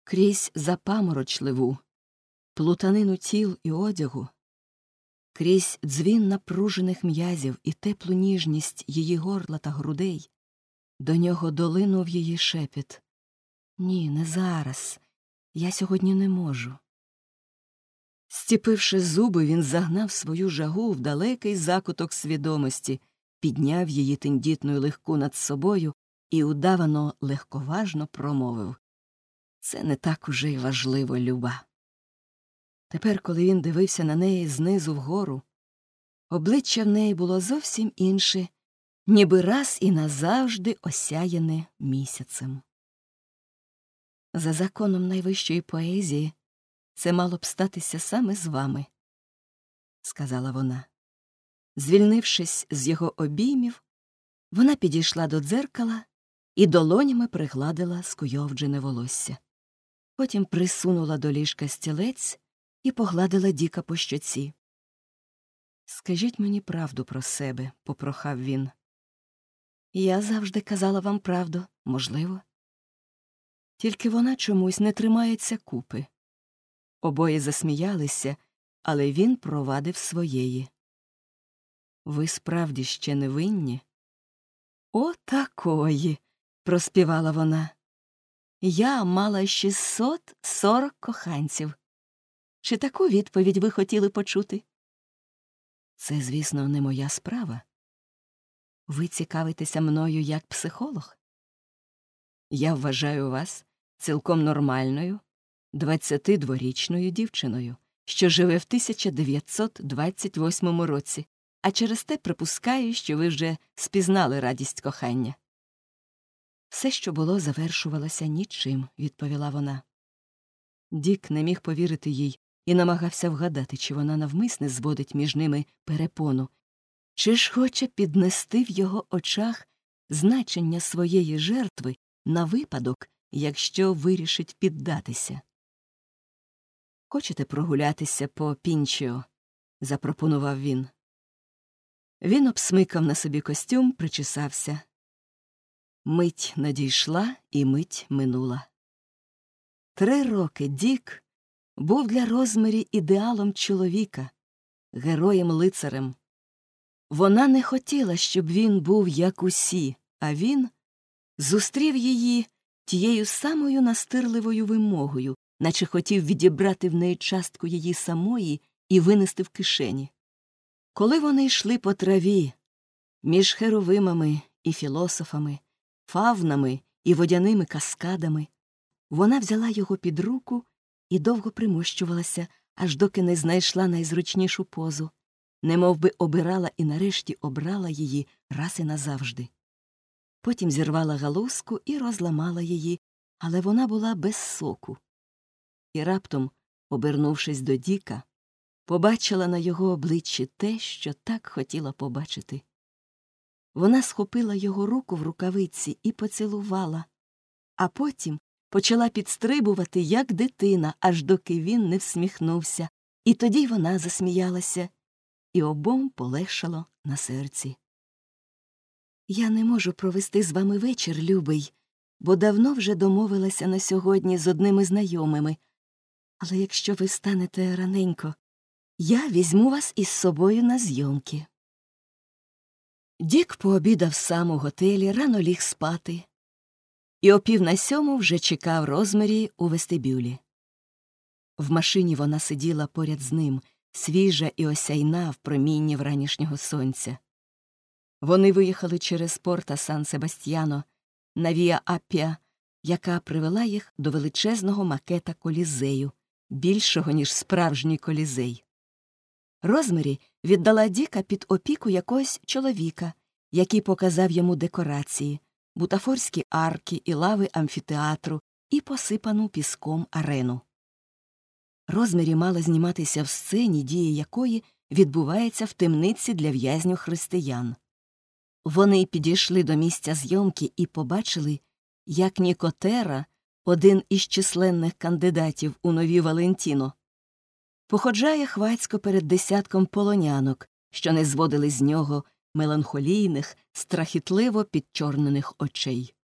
Крізь запаморочливу плутанину тіл і одягу, крізь дзвін напружених м'язів і теплу ніжність її горла та грудей, до нього долинув її шепіт. «Ні, не зараз. Я сьогодні не можу». Стіпивши зуби, він загнав свою жагу в далекий закуток свідомості, підняв її тендітну й легку над собою і удавано легковажно промовив. «Це не так уже й важливо, Люба». Тепер, коли він дивився на неї знизу вгору, обличчя в неї було зовсім інше, ніби раз і назавжди осяяне місяцем. За законом найвищої поезії, це мало б статися саме з вами, — сказала вона. Звільнившись з його обіймів, вона підійшла до дзеркала і долонями пригладила скуйовджене волосся. Потім присунула до ліжка стілець і погладила Діка по щоці. «Скажіть мені правду про себе», — попрохав він. «Я завжди казала вам правду, можливо. Тільки вона чомусь не тримається купи». Обоє засміялися, але він провадив своєї. «Ви справді ще не винні?» «О, такої!» — проспівала вона. «Я мала 640 коханців. Чи таку відповідь ви хотіли почути?» «Це, звісно, не моя справа. Ви цікавитеся мною як психолог. Я вважаю вас цілком нормальною, 22-річною дівчиною, що живе в 1928 році, а через те припускаю, що ви вже спізнали радість кохання». «Все, що було, завершувалося нічим», — відповіла вона. Дік не міг повірити їй і намагався вгадати, чи вона навмисне зводить між ними перепону, чи ж хоче піднести в його очах значення своєї жертви на випадок, якщо вирішить піддатися. «Хочете прогулятися по Пінчіо?» – запропонував він. Він обсмикав на собі костюм, причесався. Мить надійшла, і мить минула. 3 роки Дік був для Розмарі ідеалом чоловіка, героєм-лицарем. Вона не хотіла, щоб він був як усі, а він зустрів її тією самою настирливою вимогою, наче хотів відібрати в неї частку її самої і винести в кишені. Коли вони йшли по траві, між херовимами і філософами, фавнами і водяними каскадами, вона взяла його під руку і довго примощувалася, аж доки не знайшла найзручнішу позу, немов би обирала і нарешті обрала її раз і назавжди. Потім зірвала галузку і розламала її, але вона була без соку. І раптом, обернувшись до Діка, побачила на його обличчі те, що так хотіла побачити. Вона схопила його руку в рукавиці і поцілувала, а потім почала підстрибувати, як дитина, аж доки він не всміхнувся, і тоді вона засміялася, і обом полегшало на серці. «Я не можу провести з вами вечір, любий, бо давно вже домовилася на сьогодні з одними знайомими. Але якщо ви встанете раненько, я візьму вас із собою на зйомки». Дік пообідав сам у готелі, рано ліг спати, і о 6:45 вже чекав Розмарі у вестибюлі. В машині вона сиділа поряд з ним, свіжа і осяйна в промінні вранішнього сонця. Вони виїхали через порта Сан-Себастьяно на Віа Аппіа, яка привела їх до величезного макета Колізею, більшого, ніж справжній Колізей. Розмарі віддала Діка під опіку якогось чоловіка, який показав йому декорації, бутафорські арки і лави амфітеатру і посипану піском арену. Розмарі мала зніматися в сцені, дія якої відбувається в темниці для в'язню християн. Вони підійшли до місця зйомки і побачили, як Нікотера, один із численних кандидатів у нові Валентіно, походжає хвацько перед десятком полонянок, що не зводили з нього меланхолійних, страхітливо підчорнених очей.